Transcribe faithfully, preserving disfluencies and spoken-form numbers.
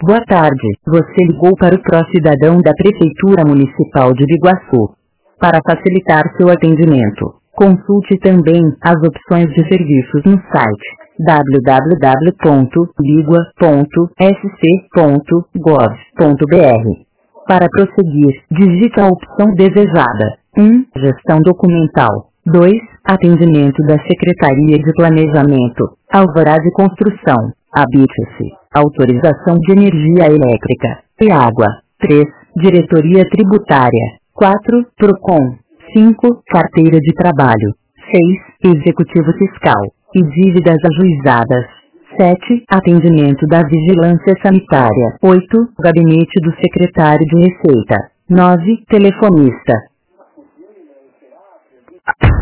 Boa tarde, você ligou para o Pró-Cidadão da Prefeitura Municipal de Biguaçu. Para facilitar seu atendimento, consulte também as opções de serviços no site w w w ponto bigua ponto s c ponto gov ponto b r. Para prosseguir, digite a opção desejada. um. Gestão documental. dois. Atendimento da Secretaria de Planejamento, Alvará de Construção, habite-se, autorização de energia elétrica e água. três. Diretoria Tributária. quatro. Procon. cinco. Carteira de Trabalho. seis. Executivo Fiscal e dívidas ajuizadas. sete. Atendimento da Vigilância Sanitária. oito. Gabinete do Secretário de Receita. nove. Telefonista.